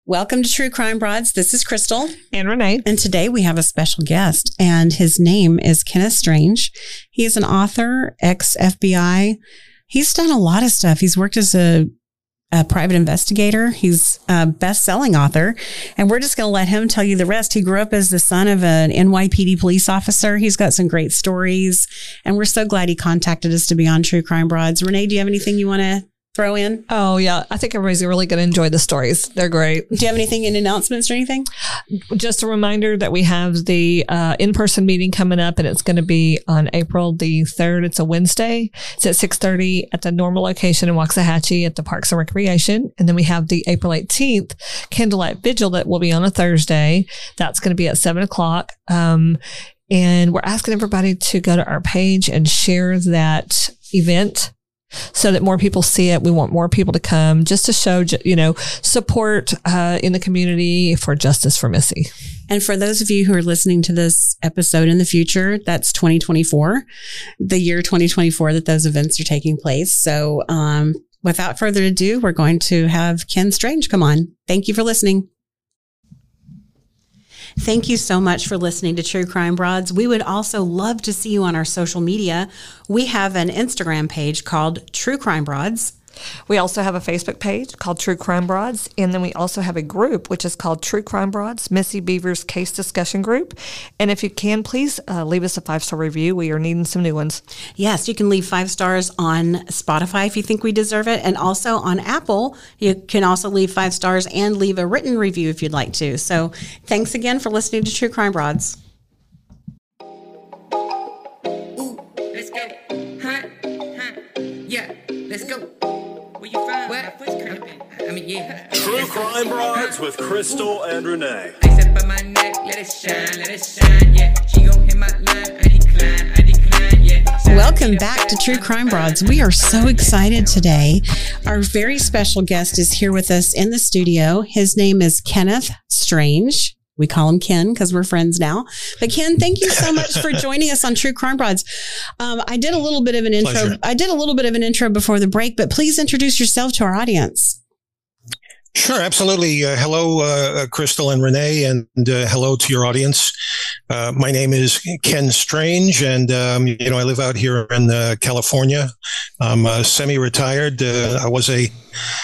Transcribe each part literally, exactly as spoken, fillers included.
Welcome to True Crime Broads. This is Crystal. And Renee. And today we have a special guest, and his name is Kenneth Strange. He is an author, ex-F B I. He's done a lot of stuff. He's worked as a, a private investigator. He's a best-selling author, and we're just going to let him tell you the rest. He grew up as the son of an N Y P D police officer. He's got some great stories, and we're so glad he contacted us to be on True Crime Broads. Renee, do you have anything you want to throw in? Oh, yeah. I think everybody's really going to enjoy the stories. They're great. Do you have anything in announcements or anything? Just a reminder that we have the uh, in-person meeting coming up, and it's going to be on April the third. It's a Wednesday. It's at six thirty at the normal location in Waxahachie at the Parks and Recreation. And then we have the April eighteenth Candlelight Vigil that will be on a Thursday. That's going to be at seven o'clock. Um, and we're asking everybody to go to our page and share that event so that more people see it. We want more people to come just to show, you know, support uh, in the community for justice for Missy. And for those of you who are listening to this episode in the future, that's twenty twenty-four, the year twenty twenty-four that those events are taking place. So um, without further ado, we're going to have Ken Strange come on. Thank you for listening. Thank you so much for listening to True Crime Broads. We would also love to see you on our social media. We have an Instagram page called True Crime Broads. We also have a Facebook page called True Crime Broads. And then we also have a group, which is called True Crime Broads, Missy Beaver's Case Discussion Group. And if you can, please uh, leave us a five-star review. We are needing some new ones. Yes, you can leave five stars on Spotify if you think we deserve it. And also on Apple, you can also leave five stars and leave a written review if you'd like to. So thanks again for listening to True Crime Broads. Ooh, let's go. Huh? Huh? Yeah, let's go. Where you from? What? I mean, yeah. True Crime Broads with Crystal and Renee. I step on my neck, let it shine, let it shine, yeah. She gon' hit my line, I decline, I decline, yeah. Welcome back to True Crime Broads. We are so excited today. Our very special guest is here with us in the studio. His name is Kenneth Strange. We call him Ken because we're friends now. But Ken, thank you so much for joining us on True Crime Broads. Um, I did a little bit of an intro. Pleasure. I did a little bit of an intro before the break, but please introduce yourself to our audience. Sure, absolutely. Uh, hello, uh, Crystal and Renee, and uh, hello to your audience. Uh, my name is Ken Strange, and um, you know I live out here in uh, California. I'm uh, semi-retired. Uh, I was a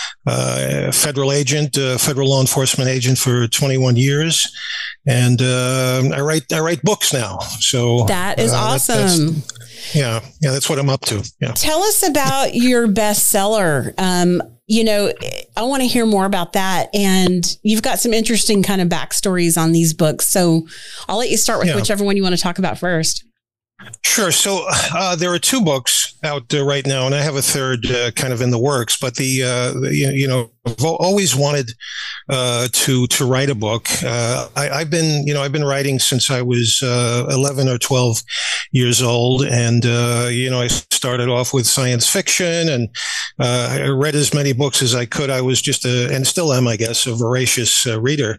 uh, federal agent, uh, federal law enforcement agent for twenty-one years, and uh, I write I write books now. So that is uh, awesome. That, that's, yeah, yeah, that's what I'm up to. Yeah. Tell us about your bestseller. Um, you know, I want to hear more about that. And you've got some interesting kind of backstories on these books. So I'll let you start with yeah. whichever one you want to talk about first. Sure. So uh, there are two books out uh, right now, and I have a third uh, kind of in the works. But the, uh, the you know, I've always wanted uh, to to write a book. Uh, I, I've been you know I've been writing since I was uh, eleven or twelve years old, and uh, you know I started off with science fiction, and uh, I read as many books as I could. I was just a, and still am, I guess, a voracious uh, reader.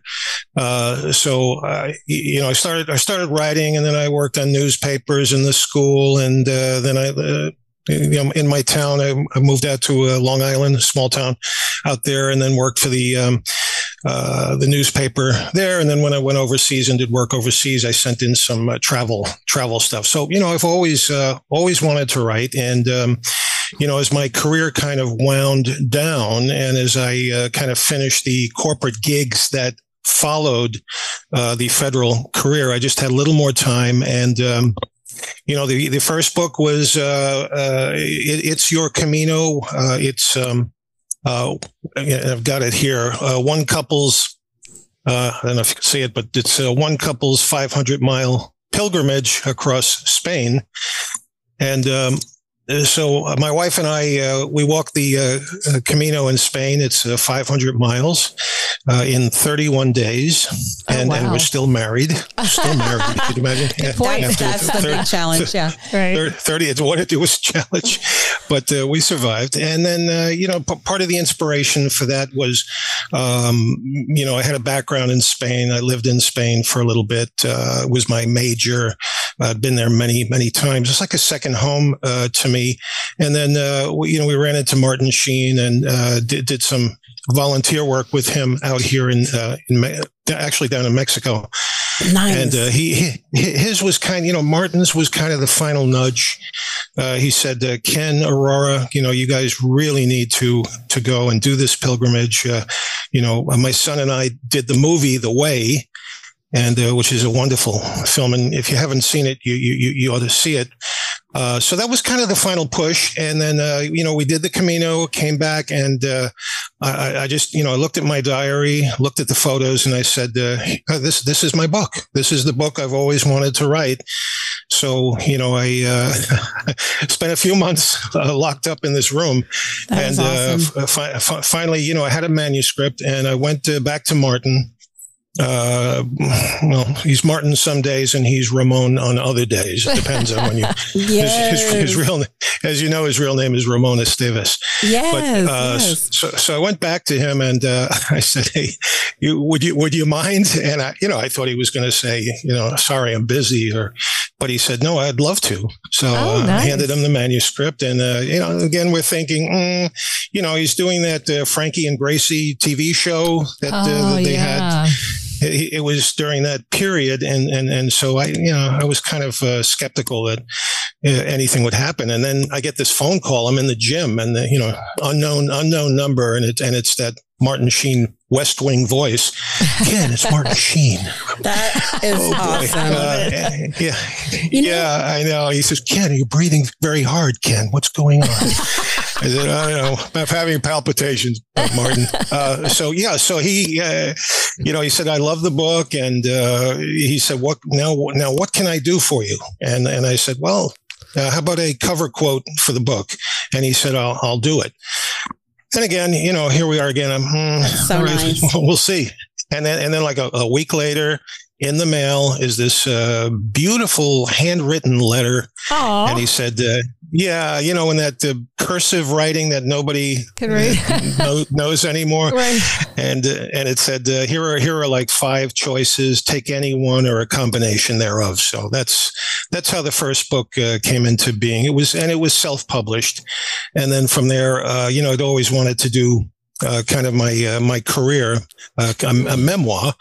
Uh, so uh, you know I started I started writing, and then I worked on newspapers in the school, and uh, then I, uh, you know, in my town, I, I moved out to uh, Long Island, a small town out there, and then worked for the um, uh, the newspaper there. And then when I went overseas and did work overseas, I sent in some uh, travel travel stuff. So you know, I've always uh, always wanted to write, and um, you know, as my career kind of wound down, and as I uh, kind of finished the corporate gigs that followed uh, the federal career, I just had a little more time, and um, you know, the, the first book was, uh, uh, it, It's Your Camino. Uh, it's, um, uh, I've got it here. Uh, one couple's, uh, I don't know if you can see it, but it's uh, one couple's five hundred mile pilgrimage across Spain. And, um, so my wife and I, uh, we walked the uh, Camino in Spain. It's uh, five hundred miles uh, in thirty-one days, and, oh, wow. and we're still married. We're still married. Could you imagine? Good yeah, point. That's the big challenge. Yeah, right. thirty. It's what it was a challenge, but uh, we survived. And then uh, you know, p- part of the inspiration for that was, um, you know, I had a background in Spain. I lived in Spain for a little bit. Uh, it was my major I'd been there many, many times. It's like a second home uh, to me. And then, uh, we, you know, we ran into Martin Sheen and uh, did, did some volunteer work with him out here in, uh, in Me- actually down in Mexico. Nice. And uh, he, he his was kind, you know, Martin's was kind of the final nudge. Uh, he said, uh, Ken, Aurora, you know, you guys really need to to go and do this pilgrimage. Uh, you know, my son and I did the movie The Way, and uh, which is a wonderful film. And if you haven't seen it, you you you ought to see it. Uh, so that was kind of the final push. And then, uh, you know, we did the Camino, came back, and uh, I, I just, you know, I looked at my diary, looked at the photos, and I said, uh, this, this is my book. This is the book I've always wanted to write. So, you know, I uh, spent a few months uh, locked up in this room. That and awesome. uh, fi- fi- finally, you know, I had a manuscript, and I went uh, back to Martin. Uh, well, he's Martin some days and he's Ramon on other days. It depends on when you, Yes. his, his, his real, as you know, his real name is Ramon Esteves. Yes, But, uh, yes. so, so I went back to him and, uh, I said, hey, you, would you, would you mind? And I, you know, I thought he was going to say, you know, sorry, I'm busy, or, but he said, no, I'd love to. So Oh, uh, nice. I handed him the manuscript, and, uh, you know, again, we're thinking, mm, you know, he's doing that, uh, Frankie and Gracie T V show that, uh, Oh, that they yeah. had. It, it was during that period, and, and, and so I, you know, I was kind of uh, skeptical that uh, anything would happen. And then I get this phone call. I'm in the gym, and the, you know, unknown unknown number, and it and it's that Martin Sheen West Wing voice. Ken, it's Martin Sheen. That is Oh boy, awesome. uh, yeah, You know- yeah, I know. He says, Ken, you're breathing very hard. Ken, what's going on? I said, I don't know. I'm having palpitations, Martin. Uh, so yeah, so he, uh, you know, he said, I love the book, and uh, he said, what now? Now, what can I do for you? And and I said, well, uh, how about a cover quote for the book? And he said, I'll I'll do it. And again, you know, here we are again. I'm, hmm, So all right, nice. we'll see. And then and then like a, a week later, in the mail is this uh, beautiful handwritten letter. Aw. And he said, uh, yeah, you know, in that uh, cursive writing that nobody Can read. know, knows anymore. Right. And uh, and it said, uh, here are here are like five choices. Take any one or a combination thereof. So that's that's how the first book uh, came into being. It was and it was self-published. And then from there, uh, you know, I'd always wanted to do uh, kind of my uh, my career, uh, a, a memoir.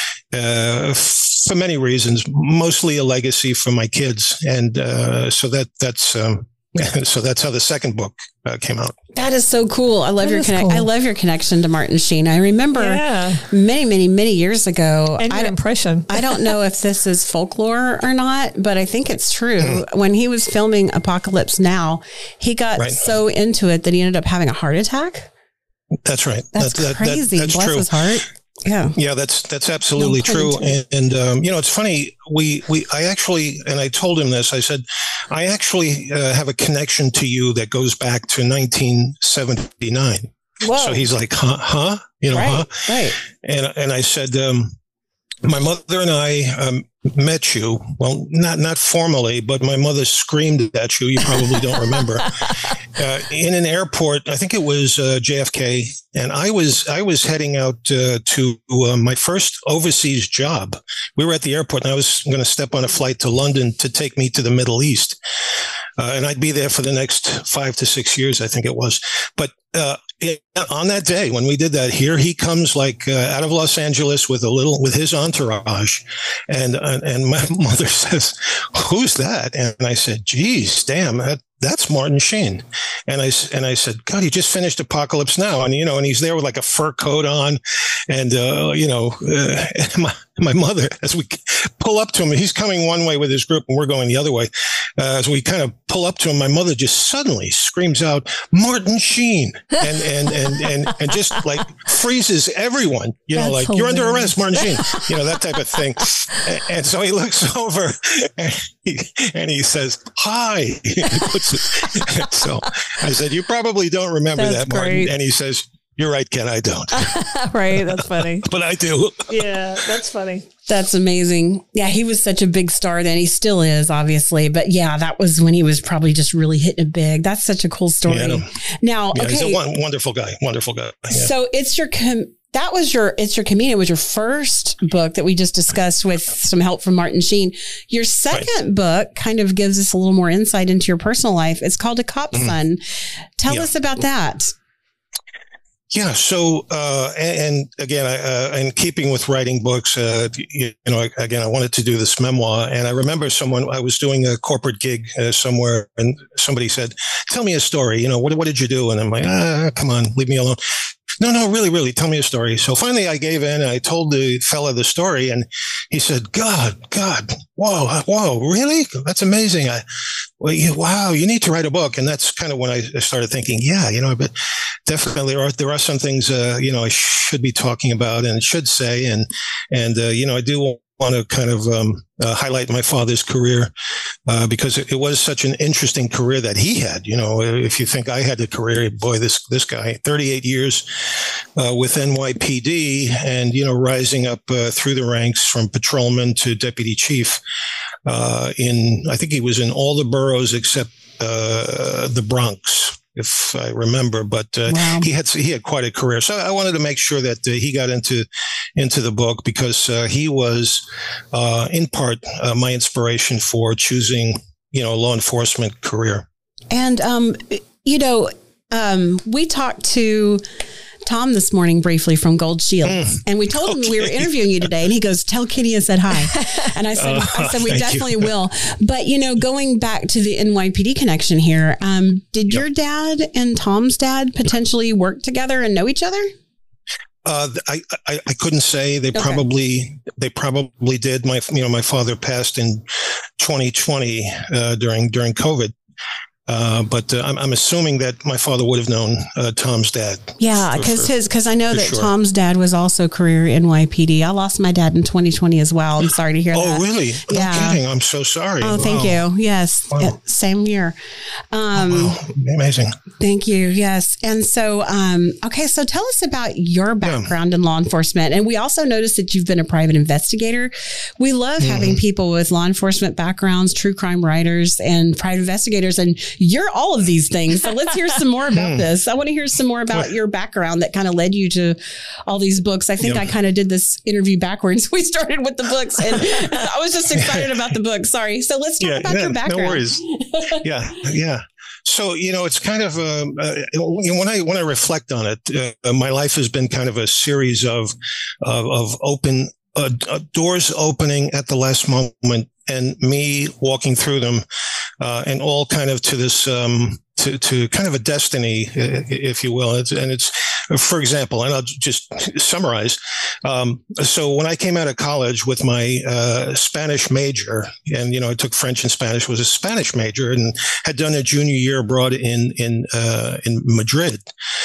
Uh, for many reasons, mostly a legacy for my kids, and uh, so that that's um, so that's how the second book uh, came out. That is so cool. I love That your is connect. cool. I love your connection to Martin Sheen. I remember Yeah. many, many, many years ago. And I your don't, impression. I don't know if this is folklore or not, but I think it's true. When he was filming Apocalypse Now, he got Right. so into it that he ended up having a heart attack. That's right. That's That- that- that- crazy. that's Bless true. his heart. Yeah. Yeah, that's that's absolutely No pun true. intended. And, and um, you know, it's funny. We we I actually, and I told him this. I said, I actually uh, have a connection to you that goes back to nineteen seventy-nine. Whoa. So he's like, huh, huh, you know, huh? right. Right. And and I said, um, my mother and I um, met you. Well, not not formally, but my mother screamed at you. You probably don't remember. Uh, in an airport, I think it was uh, J F K, and I was I was heading out uh, to uh, my first overseas job. We were at the airport, and I was going to step on a flight to London to take me to the Middle East, uh, and I'd be there for the next five to six years, I think it was. But uh, it, on that day when we did that, here he comes like uh, out of Los Angeles with a little with his entourage, and and, and my mother says, "Who's that?" And I said, "Geez, damn, that, that's Martin Sheen." And I and I said, "God, he just finished Apocalypse Now," and you know, and he's there with like a fur coat on, and uh, you know, uh, my my mother, as we pull up to him, he's coming one way with his group, and we're going the other way. Uh, as we kind of pull up to him, my mother just suddenly screams out, "Martin Sheen!" and and and and and just like freezes everyone. You know, That's like you're under hilarious. arrest, Martin Sheen. You know, that type of thing. And, and so he looks over and he, and he says, "Hi." He puts it- so I said, "You probably don't remember That's that, Martin." great. And he says, "You're right, Ken. I don't, Right. That's funny. but I do." Yeah. That's funny. That's amazing. Yeah, he was such a big star then. He still is, obviously. But yeah, that was when he was probably just really hitting it big. That's such a cool story. Yeah, I know. Now, Yeah, okay. he's a won- wonderful guy. Wonderful guy. Yeah. So it's your com- that was your, It's Your Comedian. It was your first book that we just discussed with some help from Martin Sheen. Your second right. book kind of gives us a little more insight into your personal life. It's called A Cop's mm-hmm. Son. Tell yeah. us about that. Yeah. So, uh, and, and again, I, uh, in keeping with writing books, uh, you, you know, again, I wanted to do this memoir, and I remember someone, I was doing a corporate gig uh, somewhere, and somebody said, "Tell me a story. You know, what, what did you do?" And I'm like, ah, come on, leave me alone. No, no, really, really, tell me a story. So finally I gave in and I told the fella the story, and he said, God, God, whoa, whoa, really? That's amazing. I, well, you, wow, you need to write a book. And that's kind of when I started thinking, yeah, you know, but definitely there are, there are some things, uh, you know, I should be talking about and should say. And, and, uh, you know, I do want to kind of um, uh, highlight my father's career uh, because it, it was such an interesting career that he had. You know, if you think I had a career, boy, this this guy, thirty-eight years uh, with N Y P D, and you know, rising up uh, through the ranks from patrolman to deputy chief. Uh, in I think he was in all the boroughs except uh, the Bronx, if I remember, but uh, wow. he had he had quite a career. So I wanted to make sure that uh, he got into into the book because uh, he was, uh, in part, uh, my inspiration for choosing, you know, a law enforcement career. And um, you know, um, we talked to Tom this morning briefly from Gold Shields, mm. and we told him okay. we were interviewing you today, and he goes, "Tell Kenny I said hi." And I said, uh, "I said we definitely you. will." But you know, going back to the N Y P D connection here, um, did yep. your dad and Tom's dad potentially work together and know each other? Uh, I, I I couldn't say. They okay. probably they probably did. My you know my father passed in twenty twenty uh, during during COVID. Uh, but uh, I'm, I'm assuming that my father would have known uh, Tom's dad. Yeah, because his because I know that sure. Tom's dad was also career N Y P D. I lost my dad in twenty twenty as well. I'm sorry to hear oh, that. Oh, really? Yeah. No kidding. I'm so sorry. Oh, thank wow. you. Yes. Wow. Same year. Um, oh, wow. Amazing. Thank you. Yes. And so, um, okay, so tell us about your background yeah. in law enforcement. And we also noticed that you've been a private investigator. We love mm-hmm. having people with law enforcement backgrounds, true crime writers, and private investigators. And you're all of these things. So let's hear some more about this. I want to hear some more about your background that kind of led you to all these books. I think yep. I kind of did this interview backwards. We started with the books and I was just excited about the book. Sorry. So let's talk yeah, about yeah, your background. No worries. Yeah. Yeah. So, you know, it's kind of, um, uh, when I, when I reflect on it, uh, my life has been kind of a series of, of, of open, uh, uh, doors opening at the last moment and me walking through them, uh, and all kind of to this, um, to, to kind of a destiny, if you will. It's, and it's, for example, and I'll just summarize. Um, so when I came out of college with my, uh, Spanish major, and, you know, I took French and Spanish, was a Spanish major and had done a junior year abroad in, in, uh, in Madrid.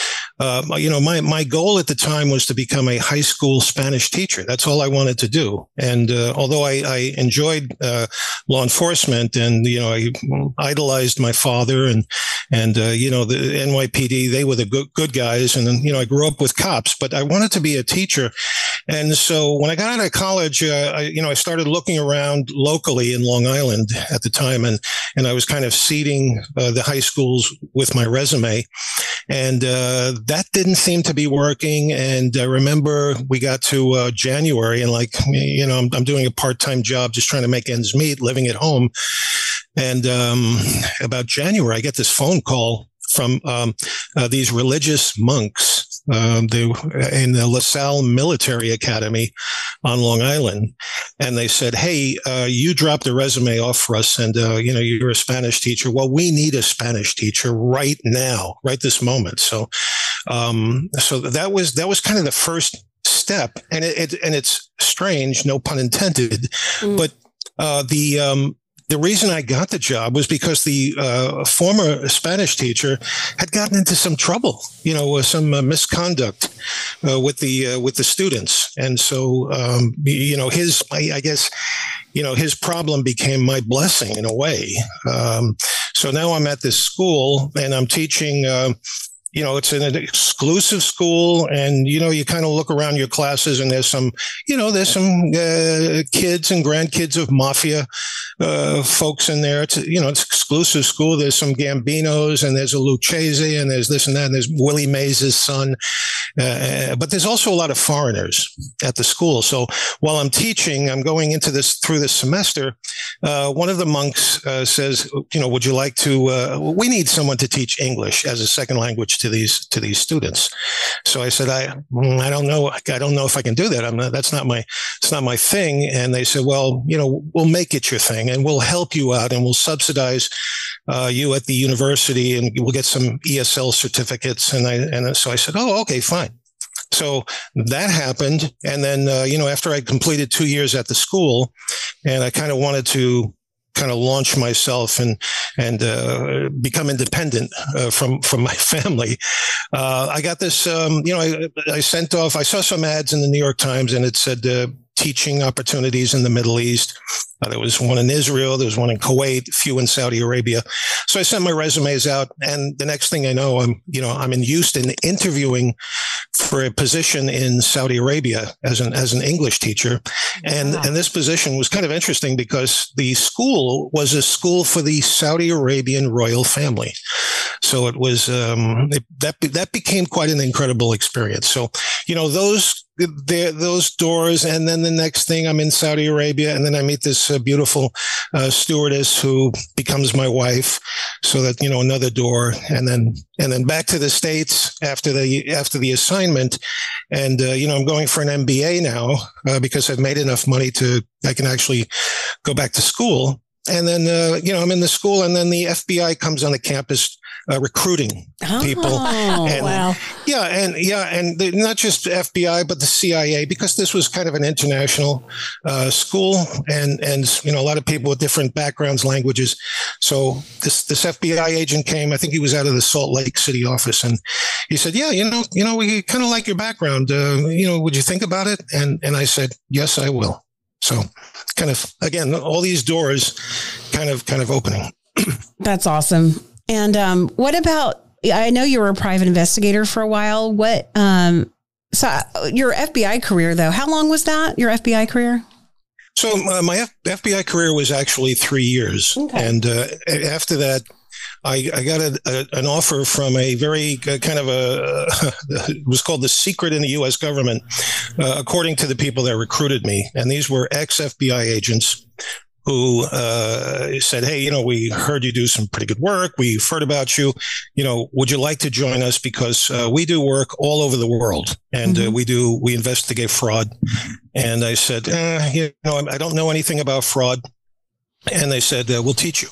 Uh, you know, my, my goal at the time was to become a high school Spanish teacher. That's all I wanted to do. And, uh, although I, I enjoyed, uh, law enforcement and, you know, I idolized my father and, and, uh, you know, the N Y P D, they were the good, good guys. And then, you know, I grew up with cops, but I wanted to be a teacher. And so when I got out of college, uh, I, you know, I started looking around locally in Long Island at the time. And, and I was kind of seeding uh, the high schools with my resume. And, uh, that didn't seem to be working. And I remember we got to uh, January and like, you know, I'm, I'm doing a part-time job, just trying to make ends meet, living at home. And um, about January, I get this phone call from um, uh, these religious monks. Um, they in the LaSalle Military Academy on Long Island, and they said, "Hey, uh, you dropped a resume off for us, and uh, you know you're a Spanish teacher. Well, we need a Spanish teacher right now, right this moment." So, um, so that was that was kind of the first step, and it, it and it's strange, no pun intended, mm. but uh, the um, The reason I got the job was because the uh, former Spanish teacher had gotten into some trouble, you know, uh, some uh, misconduct uh, with the uh, with the students, and so um, you know, his I, I guess you know his problem became my blessing in a way. Um, so now I'm at this school and I'm teaching. Uh, you know, it's an exclusive school, and, you know, you kind of look around your classes and there's some, you know, there's some uh, kids and grandkids of mafia uh, folks in there. It's, you know, it's exclusive school. There's some Gambinos, and there's a Lucchese, and there's this and that, and there's Willie Mays' son. Uh, but there's also a lot of foreigners at the school. So while I'm teaching, I'm going into this through this semester. Uh, one of the monks uh, says, you know, would you like to, uh, we need someone to teach English as a second language to these, to these students. So I said, I, I don't know. I don't know if I can do that. I'm not, that's not my, it's not my thing. And they said, well, you know, we'll make it your thing, and we'll help you out, and we'll subsidize uh, you at the university, and we'll get some E S L certificates. And I, and so I said, oh, okay, fine. So that happened. And then, uh, you know, after I completed two years at the school, and I kind of wanted to kind of launch myself and, and, uh, become independent, uh, from, from my family. Uh, I got this, um, you know, I, I sent off, I saw some ads in the New York Times, and it said, uh, teaching opportunities in the Middle East. Uh, there was one in Israel. There was one in Kuwait, a few in Saudi Arabia. So I sent my resumes out, and the next thing I know, I'm, you know, I'm in Houston interviewing for a position in Saudi Arabia as an, as an English teacher. And, wow. and this position was kind of interesting because the school was a school for the Saudi Arabian royal family. So it was, um, it, that, that became quite an incredible experience. So, you know, those, There, those doors, and then the next thing, I'm in Saudi Arabia, and then I meet this uh, beautiful uh, stewardess who becomes my wife. So that, you know, another door, and then and then back to the States after the after the assignment, and uh, you know, I'm going for an M B A now uh, because I've made enough money to I can actually go back to school. And then, uh, you know, I'm in the school, and then the F B I comes on the campus uh, recruiting oh, people. And, wow. Yeah. And yeah. And the, not just F B I, but the C I A, because this was kind of an international uh, school, and, and, you know, a lot of people with different backgrounds, languages. So this, this F B I agent came, I think he was out of the Salt Lake City office, and he said, yeah, you know, you know, we kind of like your background. Uh, you know, would you think about it? And, and I said, yes, I will. So kind of, again, all these doors kind of, kind of opening. That's awesome. And um, what about, I know you were a private investigator for a while. What, um, so your F B I career though, how long was that, your F B I career? So uh, my F- FBI career was actually three years. Okay. And uh, after that, I, I got a, a, an offer from a very uh, kind of a, uh, it was called the secret in the U S government, uh, according to the people that recruited me. And these were ex-F B I agents who uh, said, hey, you know, we heard you do some pretty good work. We've heard about you. You know, would you like to join us? Because uh, we do work all over the world, and mm-hmm. uh, we do, we investigate fraud. And I said, eh, you know, I don't know anything about fraud. And they said, uh, we'll teach you.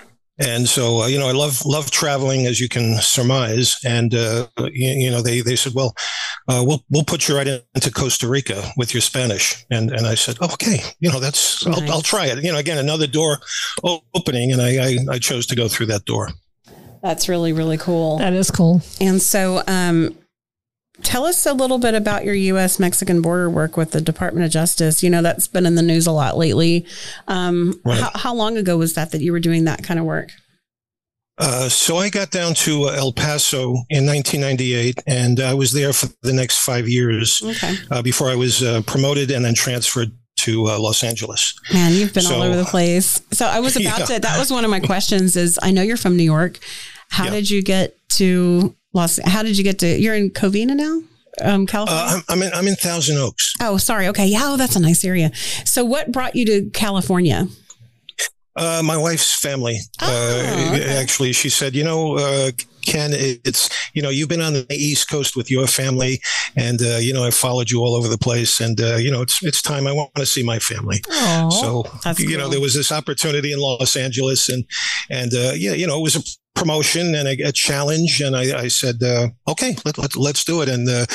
And so, uh, you know, I love, love traveling, as you can surmise. And, uh, you, you know, they, they said, well, uh, we'll, we'll put you right into Costa Rica with your Spanish. And, and I said, oh, okay, you know, that's, nice. I'll, I'll try it. You know, again, another door opening, and I, I, I chose to go through that door. That's really, really cool. That is cool. And so, um, tell us a little bit about your U S Mexican border work with the Department of Justice. You know, that's been in the news a lot lately. Um, right. how, how long ago was that that you were doing that kind of work? Uh, so I got down to El Paso in nineteen ninety-eight, and I was there for the next five years okay. uh, before I was uh, promoted and then transferred to uh, Los Angeles. Man, you've been so, all over the place. So I was about yeah. to, that was one of my questions is, I know you're from New York. How yeah. did you get to Los, how did you get to, you're in Covina now? Um, California? Uh, I'm, I'm in, I'm in Thousand Oaks. Oh, sorry. Okay. Yeah. Oh, that's a nice area. So what brought you to California? Uh, my wife's family. Oh, uh, okay. Actually, she said, you know, uh, Ken, it's, you know, you've been on the East Coast with your family, and, uh, you know, I followed you all over the place, and, uh, you know, it's, it's time I want to see my family. Oh, so, you cool. know, there was this opportunity in Los Angeles, and, and, uh, yeah, you know, it was a promotion and a, a challenge. And I, I said, uh, okay, let, let, let's do it. And, uh,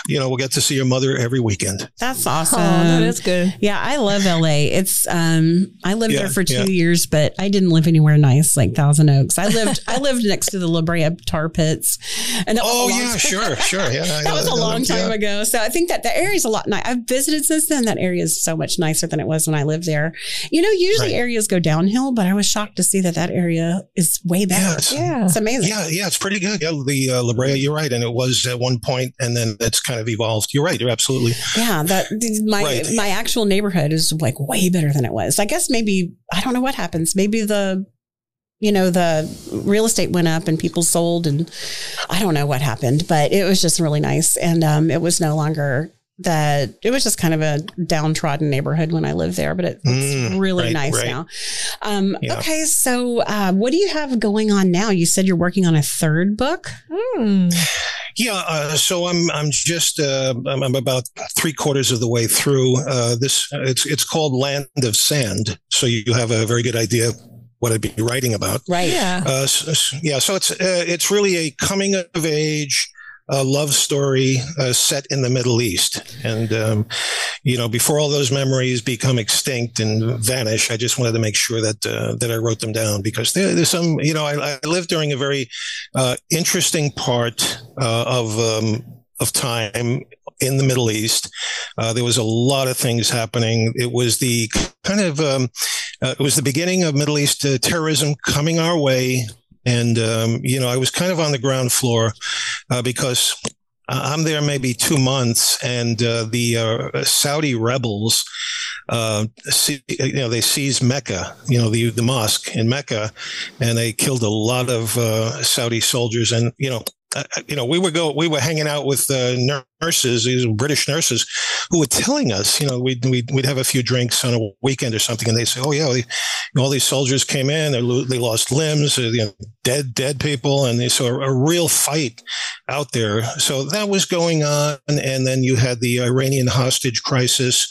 you know, we'll get to see your mother every weekend. That's awesome. Oh, that is good. Yeah, I love L A. It's um, I lived Yeah, there for two yeah. years, but I didn't live anywhere nice like Thousand Oaks. I lived I lived next to the La Brea tar pits, and that was Oh a long yeah, time- sure, sure. Yeah, I That know was a long yeah. time ago. So I think that the area is a lot nice. I've visited since then. That area is so much nicer than it was when I lived there. You know, usually Right. areas go downhill, but I was shocked to see that that area is way better. Yeah, it's- Yeah. It's amazing. Yeah, yeah, it's pretty good. Yeah, the uh, La Brea, you're right, and it was at one point, and then it's kind of evolved. You're right. You're absolutely Yeah, that my Right. my actual neighborhood is like way better than it was. I guess maybe I don't know what happens. Maybe the you know the real estate went up and people sold, and I don't know what happened, but it was just really nice, and um, it was no longer that. It was just kind of a downtrodden neighborhood when I lived there, but it, it's Mm, really right, nice right. now. Um, Yeah. Okay, so uh, what do you have going on now? You said you're working on a third book. Hmm. Yeah, uh, so I'm I'm just uh, I'm, I'm about three quarters of the way through uh, this. It's it's called Land of Sand, so you have a very good idea what I'd be writing about. Right. Yeah. Uh, so, so- yeah, so it's uh, it's really a coming of age uh, love story uh, set in the Middle East, and um, you know, before all those memories become extinct and vanish, I just wanted to make sure that uh, that I wrote them down because there, there's some, you know, I, I lived during a very uh, interesting part uh, of um, of time in the Middle East. Uh, there was a lot of things happening. It was the kind of um, uh, it was the beginning of Middle East uh, terrorism coming our way. And, um, you know, I was kind of on the ground floor uh, because I'm there maybe two months and uh, the uh, Saudi rebels, uh, see, you know, they seized Mecca, you know, the, the mosque in Mecca, and they killed a lot of uh, Saudi soldiers. And, you know, uh, you know, we would go, we were hanging out with uh, nurses, these British nurses, who were telling us, you know, we'd, we'd, we'd have a few drinks on a weekend or something, and they say, oh, yeah, they, you know, all these soldiers came in, they, lo- they lost limbs, uh, you know, dead, dead people, and they saw a, a real fight out there. So that was going on. And then you had the Iranian hostage crisis.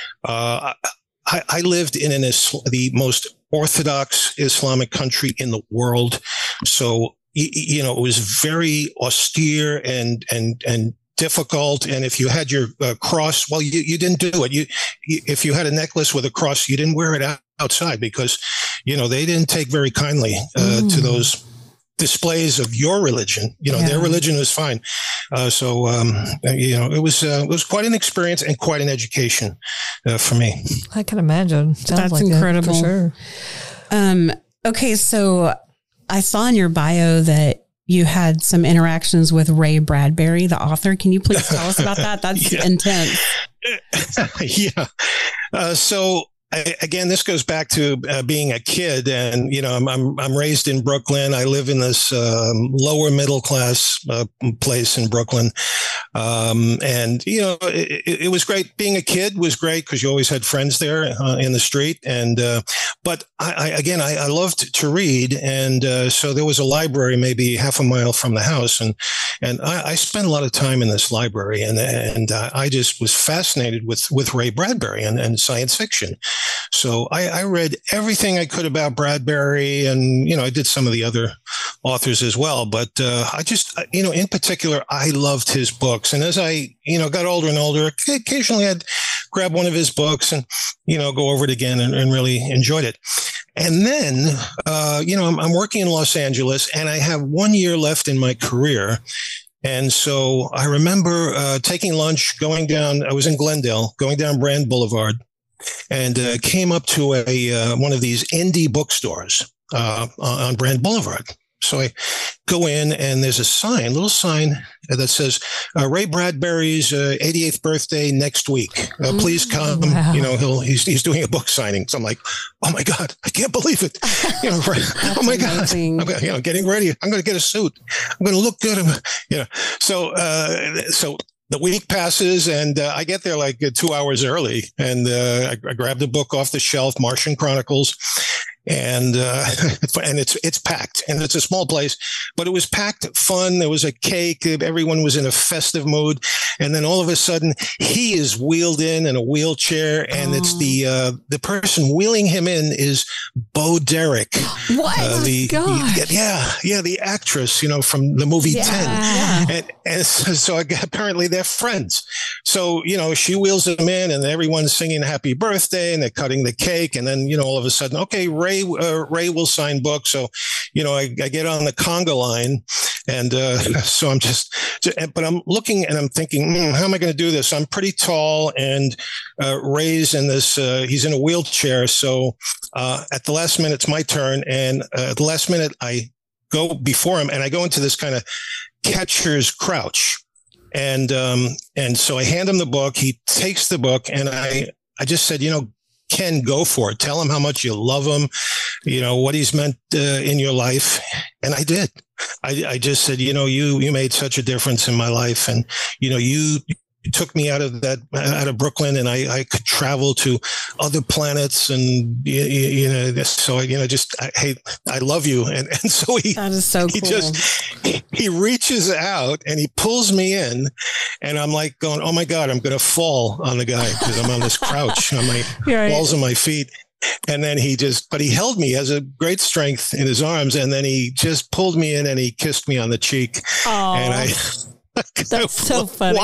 Uh, I, I lived in an Isl- the most orthodox Islamic country in the world. So, you know, it was very austere and, and, and difficult. And if you had your uh, cross, well, you, you didn't do it. You, you, if you had a necklace with a cross, you didn't wear it out, outside because, you know, they didn't take very kindly uh, Mm. to those displays of your religion. You know, Yeah. their religion was fine. Uh, so, um, you know, it was, uh, it was quite an experience and quite an education uh, for me. I can imagine. Sounds That's like it, incredible. for sure. Um, okay, so I saw in your bio that you had some interactions with Ray Bradbury, the author. Can you please tell us about that? That's Yeah. intense. yeah. Uh, so I, again, this goes back to uh, being a kid, and you know, I'm I'm, I'm raised in Brooklyn. I live in this um, lower middle class uh, place in Brooklyn, um, and you know, it, it, it was great. Being a kid was great because you always had friends there uh, in the street. And uh, but I, I again, I, I loved to read, and uh, so there was a library maybe half a mile from the house, and and I, I spent a lot of time in this library, and and uh, I just was fascinated with with Ray Bradbury and, and science fiction. So I, I read everything I could about Bradbury, and you know, I did some of the other authors as well. But uh, I just, you know, in particular, I loved his books. And as I, you know, got older and older, occasionally I'd grab one of his books and, you know, go over it again and, and really enjoyed it. And then, uh, you know, I'm, I'm working in Los Angeles, and I have one year left in my career. And so I remember uh, taking lunch, going down, I was in Glendale, going down Brand Boulevard, and uh, came up to a uh, one of these indie bookstores uh, on Brand Boulevard. So I go in, and there's a sign, little sign that says uh, Ray Bradbury's uh, eighty-eighth birthday next week. Uh, please come. Wow. You know, he'll he's he's doing a book signing. So I'm like, oh my God, I can't believe it. You know, right, oh my amazing. God, I'm you know getting ready. I'm going to get a suit. I'm going to look good. I'm, you know, so uh, so. The week passes, and uh, I get there like uh, two hours early, and uh, I, I grabbed a book off the shelf, Martian Chronicles, And, uh, and it's, it's packed, and it's a small place, but it was packed fun. There was a cake. Everyone was in a festive mood. And then all of a sudden he is wheeled in in a wheelchair, and oh. it's the, uh, the person wheeling him in is Bo Derek. What? Uh, the, the, yeah. Yeah. The actress, you know, from the movie yeah. ten. Yeah. And, and so, so apparently they're friends. So, you know, she wheels him in, and everyone's singing happy birthday, and they're cutting the cake. And then, you know, all of a sudden, okay, Ray, uh, Ray will sign books. So, you know, I, I get on the conga line, and, uh, so I'm just, but I'm looking and I'm thinking, mm, how am I going to do this? I'm pretty tall, and, uh, Ray's in this, uh, he's in a wheelchair. So, uh, at the last minute, it's my turn. And, uh, at the last minute, I go before him, and I go into this kind of catcher's crouch. And, um, and so I hand him the book. He takes the book, and I, I just said, you know, Ken, go for it. Tell him how much you love him, you know, what he's meant uh, in your life. And I did. I, I just said, you know, you, you made such a difference in my life. And, you know, you, you took me out of that, out of Brooklyn, and I, I could travel to other planets, and, you, you know, so, you know, just, I, hey, I love you. And, and so he, that is so he cool. just, he, he reaches out and he pulls me in, and I'm like going, oh my God, I'm going to fall on the guy, because I'm on this crouch on my right. balls on my feet. And then he just, but he held me, has a great strength in his arms. And then he just pulled me in, and he kissed me on the cheek. Aww. And I, That's so funny.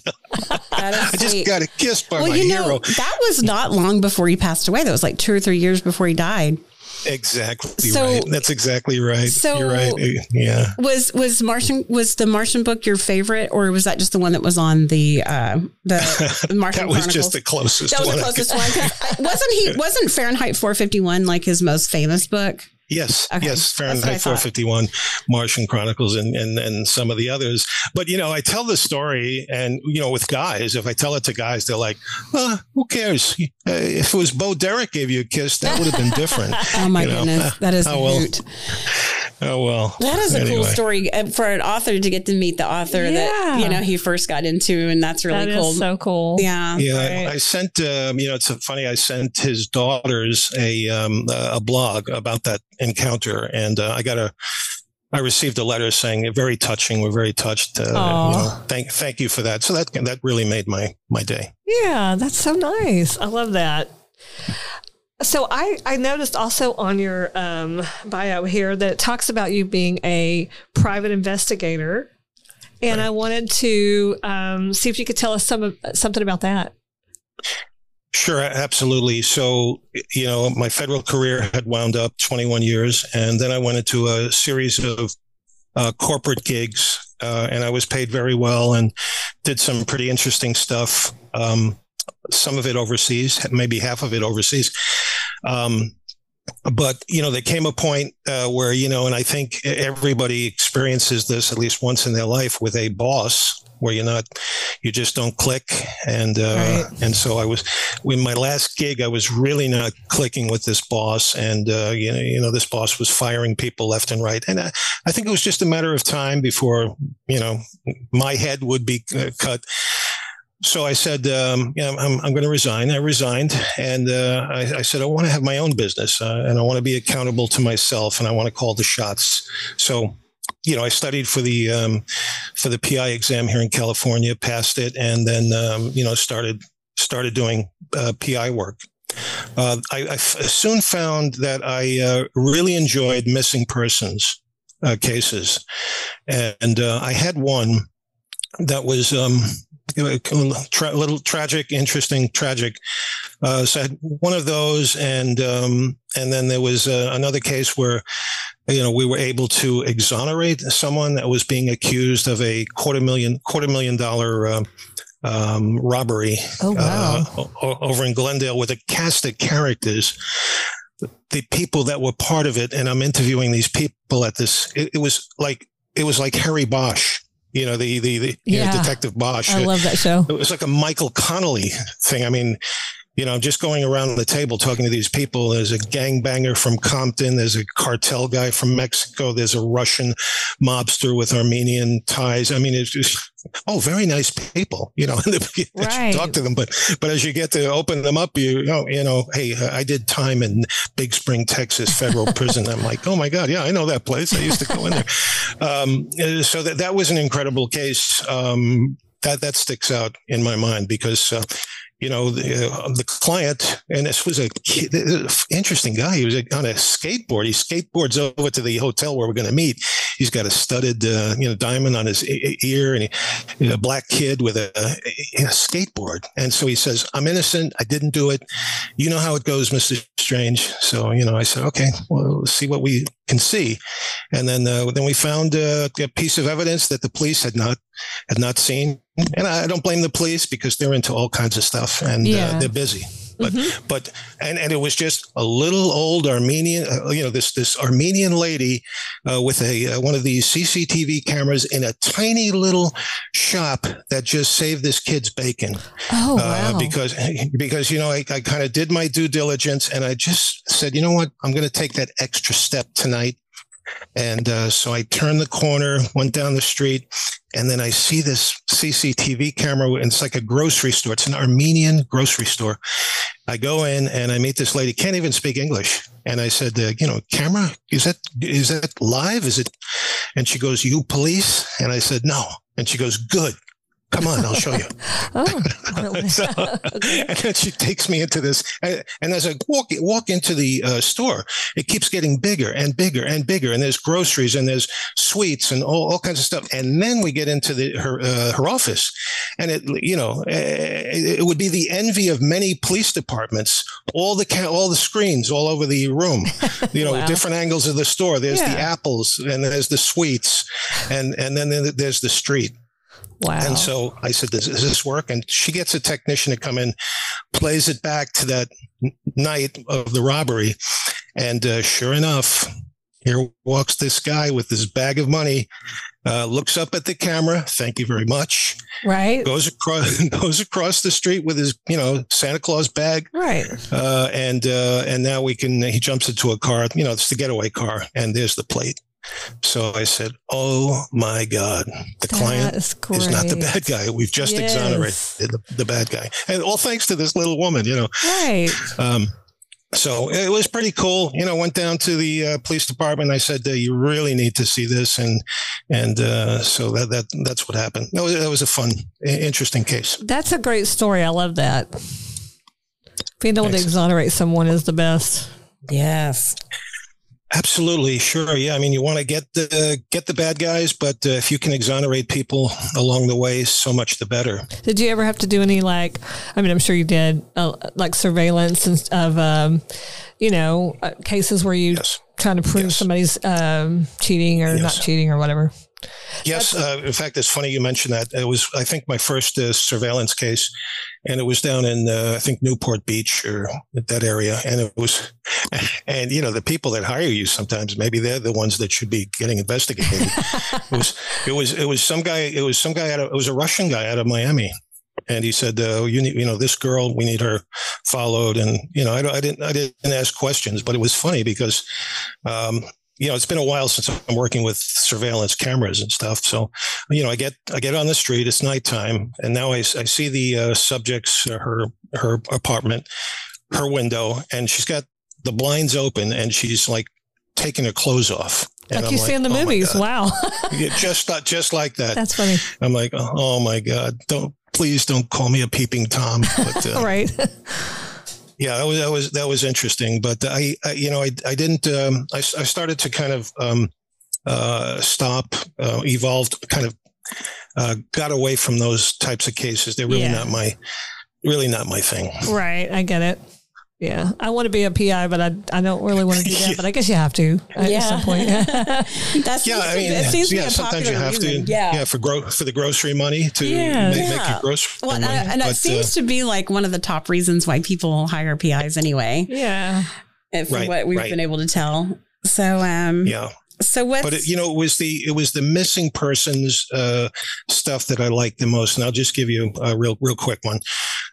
I just got a kiss by well, my you know, hero. That was not long before he passed away. That was like two or three years before he died. Exactly so, right. That's exactly right. So You're right. Yeah. Was was Martian was the Martian book your favorite, or was that just the one that was on the uh, the Martian? That was Chronicles? just the closest. That was one the closest one. Wasn't he? Wasn't Fahrenheit four fifty-one like his most famous book? Yes, okay. yes, Fahrenheit four fifty-one, Martian Chronicles, and, and and some of the others. But, you know, I tell the story, and, you know, with guys, if I tell it to guys, they're like, well, who cares? Uh, if it was Bo Derek gave you a kiss, that would have been different. Oh, my you know? goodness. That is oh, well. hoot. Oh, well. That is a anyway. cool story for an author to get to meet the author yeah. that, you know, he first got into. And that's really that cool. Is so cool. Yeah. Yeah. Right. I sent, um, you know, it's funny. I sent his daughters a, um, a blog about that encounter. And uh, I got a, I received a letter saying very touching. We're very touched. Uh, you know, thank, thank you for that. So that, that really made my, my day. Yeah. That's so nice. I love that. So I, I noticed also on your um, bio here that it talks about you being a private investigator, and right. I wanted to um, see if you could tell us some something about that. Sure, absolutely. So, you know, my federal career had wound up twenty-one years, and then I went into a series of uh, corporate gigs, uh, and I was paid very well and did some pretty interesting stuff. Um, some of it overseas, maybe half of it overseas. Um, but, you know, there came a point uh, where, you know, and I think everybody experiences this at least once in their life with a boss where you're not, you just don't click. And, uh, right. and so I was, in my last gig, I was really not clicking with this boss. And, uh, you know, you know, this boss was firing people left and right. And I, I think it was just a matter of time before, you know, my head would be uh, cut. So I said, um, yeah, I'm, I'm going to resign. I resigned. And uh, I, I said, I want to have my own business uh, and I want to be accountable to myself and I want to call the shots. So, you know, I studied for the um, for the P I exam here in California, passed it, and then, um, you know, started started doing uh, P I work. Uh, I, I f- soon found that I uh, really enjoyed missing persons uh, cases. And uh, I had one that was... Um, A tra- little tragic, interesting, tragic. Uh, so I had one of those, and um, and then there was uh, another case where, you know, we were able to exonerate someone that was being accused of a quarter million, quarter million dollar uh, um, robbery. Oh, wow. uh, over in Glendale with a cast of characters. The people that were part of it, and I'm interviewing these people at this. It, it was like it was like Harry Bosch. You know, the, the, the yeah. you know, Detective Bosch. I love that show. It was like a Michael Connelly thing. I mean, you know, just going around the table talking to these people. There's a gangbanger from Compton. There's a cartel guy from Mexico. There's a Russian mobster with Armenian ties. I mean, it's just, oh, very nice people, you know, right. talk to them. But, but as you get to open them up, you, you know, you know, hey, I did time in Big Spring, Texas federal prison. I'm like, oh my God. Yeah, I know that place. I used to go in there. Um, so that, that was an incredible case. Um, that, that sticks out in my mind because, uh, you know, the, uh, the client, and this was a interesting guy. He was on a skateboard. He skateboards over to the hotel where we're going to meet. He's got a studded, uh, you know, diamond on his ear, and he, he's a black kid with a, a, a skateboard. And so he says, "I'm innocent. I didn't do it. You know how it goes, Mister Strange." So, you know, I said, "Okay, well, let's see what we can see." And then, uh, then we found uh, a piece of evidence that the police had not had not seen. And I don't blame the police because they're into all kinds of stuff and yeah. uh, they're busy. But, mm-hmm. but, and, and it was just a little old Armenian, uh, you know, this, this Armenian lady uh, with a, uh, one of these C C T V cameras in a tiny little shop that just saved this kid's bacon. Oh, wow. Uh, because, because, you know, I, I kind of did my due diligence and I just said, you know what, I'm going to take that extra step tonight. And uh, so I turned the corner, went down the street, and then I see this C C T V camera. And it's like a grocery store. It's an Armenian grocery store. I go in and I meet this lady, can't even speak English. And I said, uh, you know, camera, is that, is that live? Is it? And she goes, "You police?" And I said, "No." And she goes, "Good. Come on, I'll show you." Oh, really? so, okay. And then she takes me into this. And, and as I walk, walk into the uh, store, it keeps getting bigger and bigger and bigger. And there's groceries and there's sweets and all, all kinds of stuff. And then we get into the, her, uh, her office. And it, you know, it, it would be the envy of many police departments, all the, ca- all the screens all over the room, you know, wow. different angles of the store. There's yeah. the apples and there's the sweets. And, and then there's the street. Wow. And so I said, does, does this work? And she gets a technician to come in, plays it back to that n- night of the robbery. And uh, sure enough, here walks this guy with this bag of money, uh, looks up at the camera. "Thank you very much." Right. Goes across, goes across the street with his, you know, Santa Claus bag. Right. Uh, and, uh, and now we can, he jumps into a car, you know, it's the getaway car, and there's the plate. So I said, "Oh my God, the That client is is not the bad guy. We've just yes. exonerated the, the bad guy." And all thanks to this little woman, you know. Right. Um, so it was pretty cool. You know, went down to the uh, police department. I said, uh, "You really need to see this." And, and, uh, so that, that, that's what happened. That was, that was a fun, interesting case. That's a great story. I love that. Being able to exonerate someone is the best. Yes. Absolutely. Sure. Yeah. I mean, you want to get the, get the bad guys, but uh, if you can exonerate people along the way, so much the better. Did you ever have to do any, like, I mean, I'm sure you did, uh, like surveillance and of, um, you know, uh, cases where you Yes. trying to prove Yes. somebody's um, cheating or Yes. not cheating or whatever? Yes. Uh, in fact, it's funny you mentioned that. It was, I think, my first uh, surveillance case, and it was down in, uh, I think, Newport Beach or that area. And it was, and, you know, the people that hire you sometimes, maybe they're the ones that should be getting investigated. it was, it was, it was some guy, it was some guy out of, it was a Russian guy out of Miami. And he said, uh, you need, you know, this girl, we need her followed. And, you know, I, I didn't, I didn't ask questions, but it was funny because, um, you know, it's been a while since I'm working with surveillance cameras and stuff. So, you know, I get, I get on the street, it's nighttime, and now I, I see the uh, subject's, uh, her, her apartment, her window, and she's got the blinds open and she's like taking her clothes off. And Like I'm you see in the "Oh my movies. God." Wow. Yeah, just, just like that. That's funny. I'm like, "Oh my God, don't, please don't call me a peeping Tom." But, uh, Right. yeah, that was, that was, that was interesting. But I, I you know, I, I didn't, um, I, I started to kind of, um, uh, stop, uh, evolved, kind of, uh, got away from those types of cases. They're really Yeah. not my, really not my thing. Right. I get it. Yeah. I want to be a P I, but I, I don't really want to do that, but I guess you have to at Yeah. some point. That's Yeah, I mean, it seems to yeah, be a sometimes popular you have reason. to, Yeah. yeah, for gro- for the grocery money to Yeah. make, make Yeah. your grocery Well, and, money. and it But, seems uh, to be like one of the top reasons why people hire P Is anyway, Yeah. uh, from Right, what we've right. been able to tell. So, um, yeah. so what's, But it, you know, it was the it was the missing persons uh, stuff that I liked the most, and I'll just give you a real real quick one.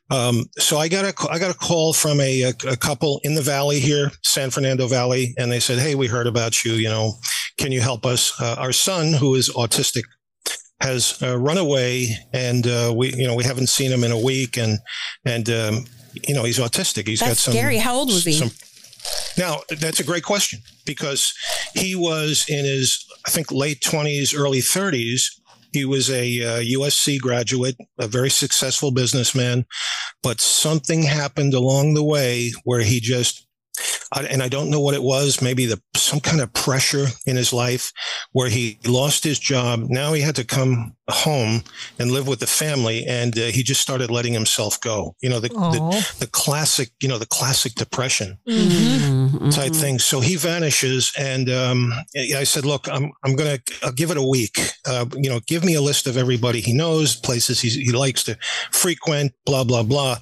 Um, so I got a I got a call from a, a, a couple in the Valley here, San Fernando Valley, and they said, "Hey, we heard about you. You know, can you help us? Uh, our son, who is autistic, has uh, run away, and uh, we you know we haven't seen him in a week, and and um, you know he's autistic. He's That's got some scary. How old was he? Some, now, that's a great question because he was in his, I think, late twenties, early thirties. He was a uh, U S C graduate, a very successful businessman, but something happened along the way where he just, and I don't know what it was, maybe the some kind of pressure in his life where he lost his job. Now he had to come home and live with the family, and uh, he just started letting himself go. You know, the, the, the classic, you know, the classic depression Mm-hmm. type Mm-hmm. thing. So he vanishes, and um, I said, "Look, I'm I'm gonna I'll give it a week. Uh, you know, give me a list of everybody he knows, places he's, he likes to frequent, blah blah blah."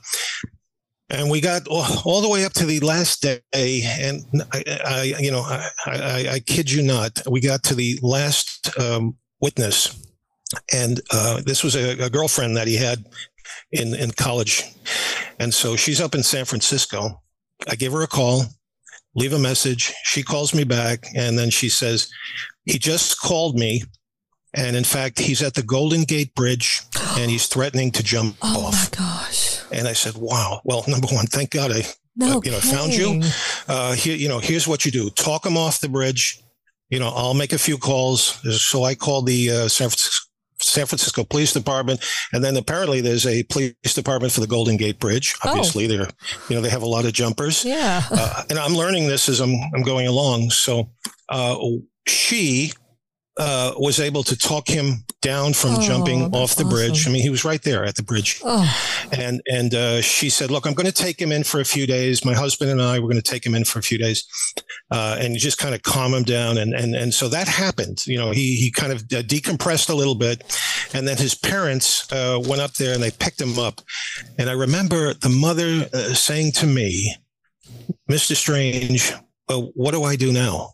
And we got all, all the way up to the last day, and I, I you know, I, I, I kid you not, we got to the last um, witness, and uh, this was a, a girlfriend that he had in in college, and so she's up in San Francisco. I give her a call, leave a message. She calls me back, and then she says, "He just called me, and in fact, he's at the Golden Gate Bridge, and he's threatening to jump Oh off." my gosh. And I said, "Wow. Well, number one, thank God I, No uh, you know, found you. Uh, here, you know, here's what you do: talk him off the bridge. You know, I'll make a few calls." So I called the uh, San Francisco, San Francisco Police Department, and then apparently there's a police department for the Golden Gate Bridge. Obviously, Oh. they're, you know, they have a lot of jumpers. Yeah. Uh, and I'm learning this as I'm I'm going along. So uh, she uh, was able to talk him down from Oh, jumping that's off the bridge. awesome. I mean, he was right there at the bridge. Oh, And and uh, she said, "Look, I'm going to take him in for a few days. My husband and I were going to take him in for a few days, uh, and just kind of calm him down." And and and so that happened. You know, he he kind of uh, decompressed a little bit, and then his parents uh, went up there and they picked him up. And I remember the mother uh, saying to me, "Mister Strange, well, what do I do now?"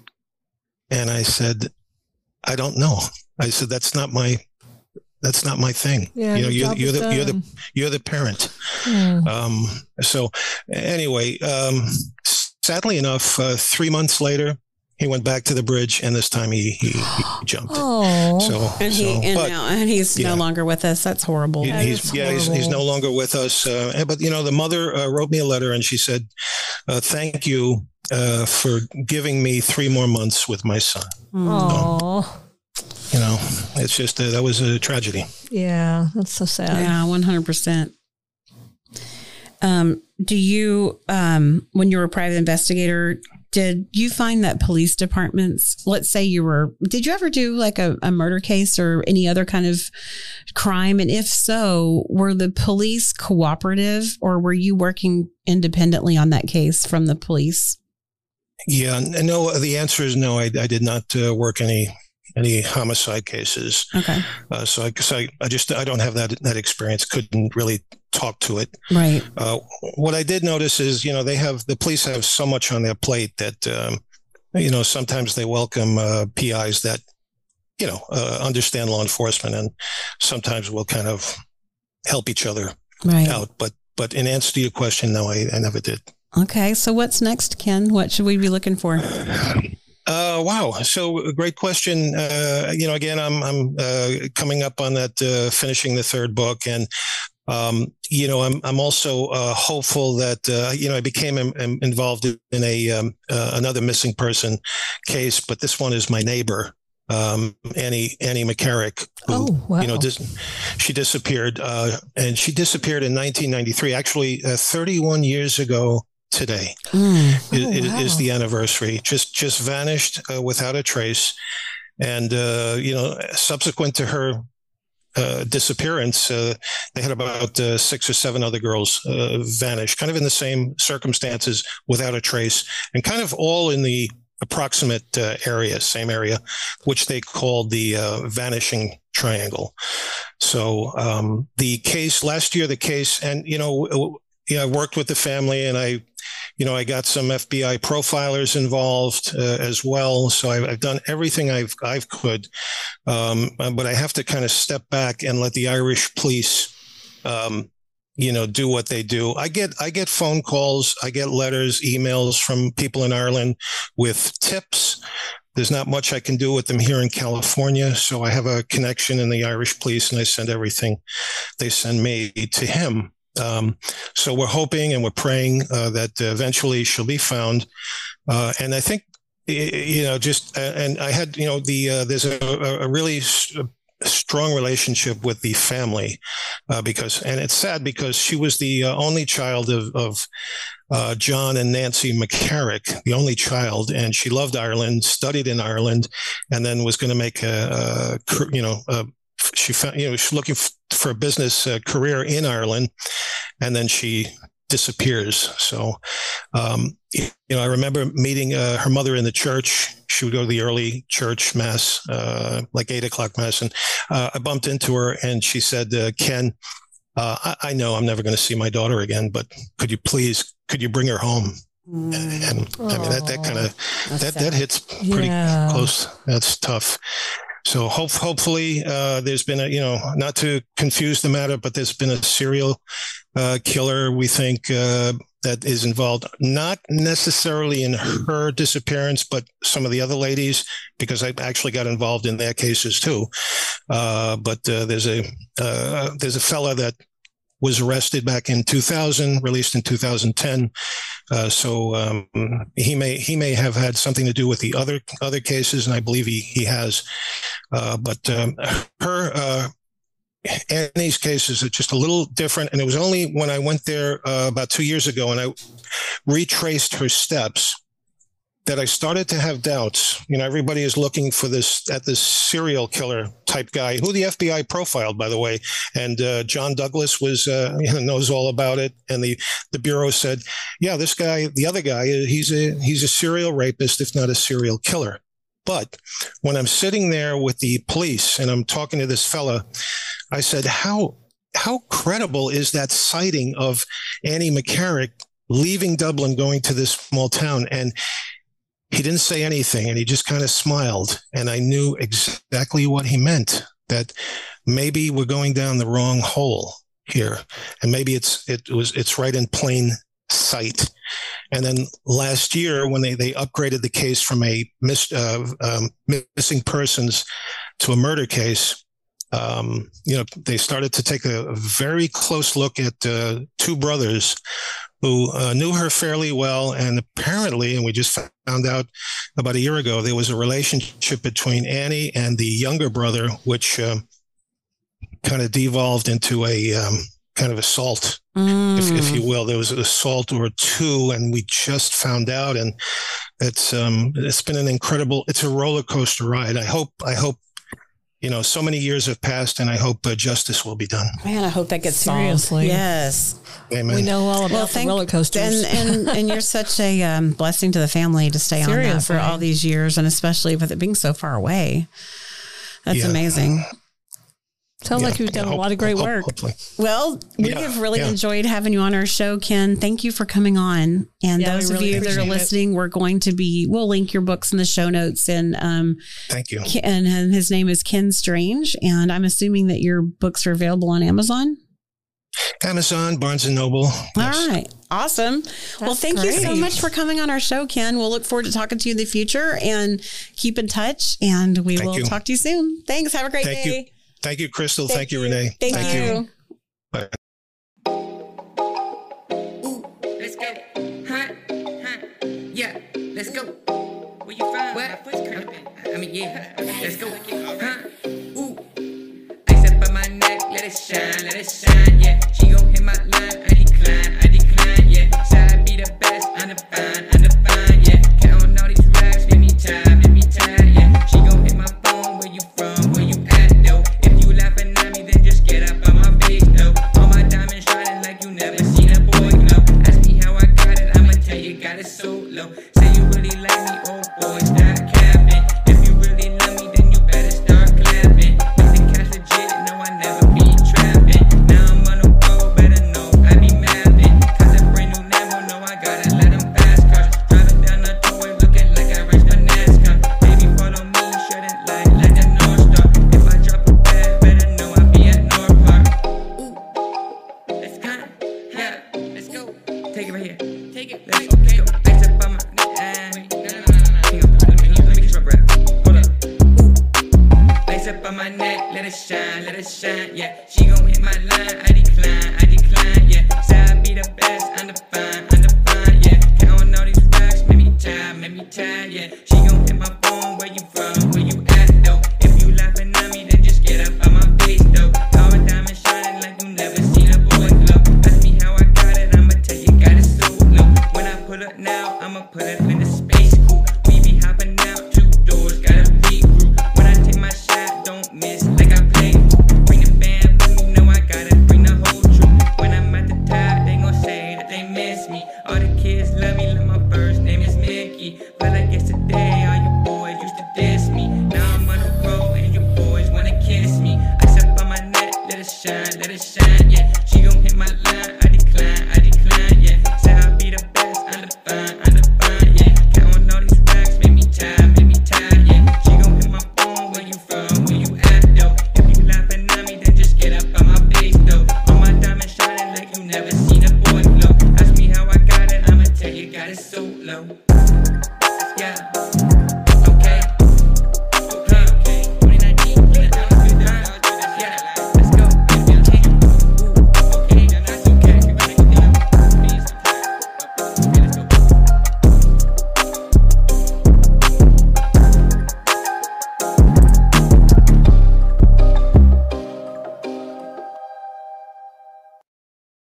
And I said, "I don't know." I said, "That's not my." That's not my thing. yeah. you know, your you're, job you're is the you're the done. you're the parent. Hmm. Um, so anyway, um, sadly enough, uh, three months later, he went back to the bridge, and this time he he, he jumped. Oh. So, And he so, and but now and he's yeah. no longer with us. That's horrible. he- That he's is yeah, he's, he's no horrible. longer with us. Uh, but you know, the mother uh, wrote me a letter, and she said, uh, "Thank you uh, for giving me three more months with my son." Oh. You know, it's just uh, that was a tragedy. Yeah. That's so sad. Yeah, one hundred percent. Um, do you, um, when you were a private investigator, did you find that police departments, let's say you were, did you ever do like a, a murder case or any other kind of crime? And if so, were the police cooperative, or were you working independently on that case from the police? Yeah, n- no. The answer is no. I, I did not uh, work any any homicide cases. Okay. Uh, so I, so I, I just I don't have that that experience. Couldn't really talk to it. Right. Uh, what I did notice is, you know, they have the police have so much on their plate that um, you know, sometimes they welcome uh, P Is that, you know, uh, understand law enforcement, and sometimes we'll kind of help each other Right. out. But but in answer to your question, no, I, I never did. Okay. So what's next, Ken? What should we be looking for? Uh, wow. So a great question. Uh, you know, again, I'm, I'm, uh, coming up on that, uh, finishing the third book. And, um, you know, I'm, I'm also, uh, hopeful that, uh, you know, I became um, um, involved in a, um, uh, another missing person case, but this one is my neighbor, um, Annie, Annie McCarrick, who, Oh, wow. you know, dis- she disappeared, uh, and she disappeared in nineteen ninety-three, actually, uh, thirty-one years ago today. Mm. It, Oh, it wow. is the anniversary. Just just vanished uh, without a trace, and uh, you know, subsequent to her uh, disappearance, uh, they had about uh, six or seven other girls uh, vanish, kind of in the same circumstances, without a trace, and kind of all in the approximate uh, area, same area, which they called the uh, vanishing triangle. So um, the case last year, the case, and you know, yeah, I worked with the family, and I. You know, I got some F B I profilers involved uh, as well. So I've, I've done everything I've I've could, um, but I have to kind of step back and let the Irish police um, you know, do what they do. I get, I get phone calls, I get letters, emails from people in Ireland with tips. There's not much I can do with them here in California. So I have a connection in the Irish police, and I send everything they send me to him. Um, so we're hoping and we're praying uh, that eventually she'll be found. Uh, and I think, you know, just, uh, and I had, you know, the, uh, there's a, a really st- strong relationship with the family, uh, because, and it's sad because she was the uh, only child of, of, uh, John and Nancy McCarrick, the only child, and she loved Ireland, studied in Ireland, and then was going to make a, a, you know, a, she found, you know, she's looking f- for a business uh, career in Ireland, and then she disappears. So, um, you know, I remember meeting uh, her mother in the church. She would go to the early church mass, uh, like eight o'clock mass. And uh, I bumped into her and she said, uh, Ken, uh, I-, I know I'm never going to see my daughter again, but could you please, could you bring her home? Mm. And, and I mean, that, that kind of, that, that hits pretty yeah. close. That's tough. So hope, hopefully uh, there's been a, you know, not to confuse the matter, but there's been a serial uh, killer, we think, uh, that is involved, not necessarily in her disappearance, but some of the other ladies, because I actually got involved in their cases too. Uh, but uh, there's a uh, there's a fella that was arrested back in two thousand, released in two thousand ten. Uh, so um, he may he may have had something to do with the other other cases, and I believe he he has. Uh, but um, her uh, Annie's cases are just a little different, and it was only when I went there uh, about two years ago and I retraced her steps that I started to have doubts. You know, everybody is looking for this at this serial killer type guy, who the F B I profiled, by the way. And uh, John Douglas was uh, you know, knows all about it. And the, the bureau said, yeah, this guy, the other guy, he's a he's a serial rapist, if not a serial killer. But when I'm sitting there with the police and I'm talking to this fella, I said, how how credible is that sighting of Annie McCarrick leaving Dublin, going to this small town? And he didn't say anything, and he just kind of smiled. And I knew exactly what he meant, that maybe we're going down the wrong hole here. And maybe it's it was it's right in plain sight. And then last year, when they, they upgraded the case from a miss, uh, um, missing persons to a murder case, um, you know, they started to take a, a very close look at uh, two brothers who uh, knew her fairly well. And apparently, and we just found out about a year ago, there was a relationship between Annie and the younger brother, which uh, kind of devolved into a um, kind of assault, mm. if, if you will. There was an assault or two, and we just found out. And it's um, it's been an incredible, it's a roller coaster ride. I hope, I hope, you know, so many years have passed, and I hope uh, justice will be done. Man, I hope that gets Seriously. solved. Yes. Amen. We know all about well, the thank, roller coasters. And, and, and you're such a um, blessing to the family to stay Seriously. on that for all these years, and especially with it being so far away. That's yeah. amazing. Sounds yeah, like you've done yeah, hope, a lot of great hope, work. Hopefully. Well, we yeah, have really yeah. enjoyed having you on our show, Ken. Thank you for coming on. And yeah, those really of you that are listening, it. we're going to be, we'll link your books in the show notes. And um, thank you. And, and his name is Ken Strange. And I'm assuming that your books are available on Amazon. Amazon, Barnes and Noble. All yes. right. Awesome. That's well, thank great. you so much for coming on our show, Ken. We'll look forward to talking to you in the future, and keep in touch. And we thank will you. talk to you soon. Thanks. Have a great thank day. You. Thank you, Crystal. Thank, Thank you, you, Renee. Thank, Thank you. you. Bye. Ooh, let's go. Huh? Huh? Yeah, let's go. Where you from? What? I mean, yeah. Let's go. Huh? Ooh. Ice up on my neck, let it shine, let it shine, yeah. She gon' hit my line, I decline, I decline, yeah. Side be the best, I'm the fine, I'm the fine, yeah. Counting all these racks, give me time, give me time, yeah. She gon' hit my phone, where you from, where you at, though? If you laughing at me, then just get up on my face, though. All my diamonds shining like you never seen a boy, no. Ask me how I got it, I'ma tell you, got it so low. Say you really like me, oh boy, stop capping. If you really love me, then you better stop. Take it right here. Take it. Let's, let's go. Ice up on my neck. Wait, no, no, no, no. Hang on. Let me, let me get my breath. Hold up. Ooh. Ice up on my neck. Let it shine. Let it shine. Yeah. She gon' hit my line. I decline. I decline. Yeah. Say I be the best. Undefined. Undefined. Yeah. Counting all these racks. Make me tired. Make me tired. Yeah. She gon' hit my phone. Where you from? Where you at though? If you laughing at me, then just get up on my face though. All the diamonds shining like you never seen a boy glow. Ask me how I got it. I'ma tell you, got it so low. When I pull up now, I'ma put it in the space coupe. We be hopping out two doors. Got a big group. When I take my shot, don't miss like I play. Bring the band with me. Know I gotta bring the whole troop. When I'm at the top, they gon' say that they miss me. All the kids love me. Like my first name is Mickey. But like yesterday, all you boys used to diss me. Now I'm on the road and you boys wanna kiss me. Ice up on my neck, let it shine, let it shine, yeah. She gon' hit my line, I decline, I decline, yeah. Say I be the best, undefined, undefined, yeah. Counting all these racks, make me tired, make me tired, yeah. She gon' hit my phone, where you from, where you at though? If you laughing at me, then just get up on my face though. All my diamonds shining like you never seen a boy glow. Ask me how I got it, I'ma tell you, got it so low.